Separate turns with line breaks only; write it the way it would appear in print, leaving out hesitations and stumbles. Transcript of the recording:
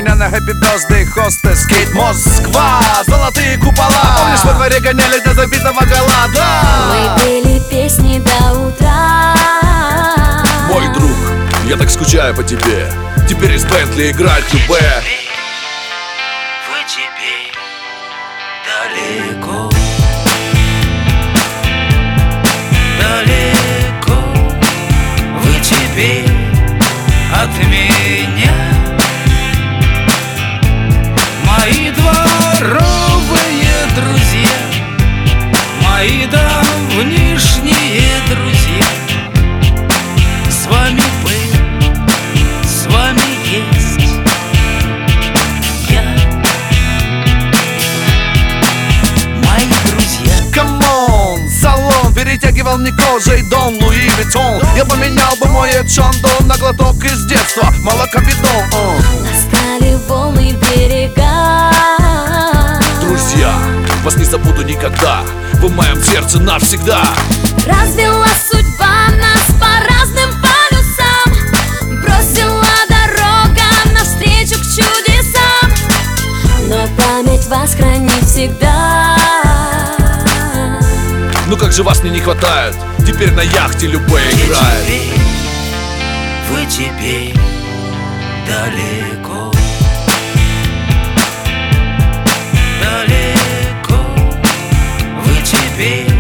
меня на Happy Birthday Hostess Кейт Москва, золотые купола. Помнишь, во дворе гоняли до забитого голода?
Мы пели песни до утра.
Мой друг, я так скучаю по тебе. Теперь из Бентли играет любэ.
Вы теперь далеко, далеко. Вы теперь от меня. Мои дворовые друзья, мои давнишние друзья. С вами был, с вами есть я. Мои друзья.
Камон, салон перетягивал мне кожей Дон Луи Виттон. Я поменял бы мой Эдшандон на глоток из детства, молокобидон.
Настали волны берега.
Друзья, вас не забуду никогда. Вы в моем сердце навсегда.
Развела судьба нас по разным полюсам. Бросила дорога навстречу к чудесам. Но память вас хранит всегда.
Ну как же вас мне не хватает. Теперь на яхте любэ играет.
Вы теперь далеко, далеко. Вы теперь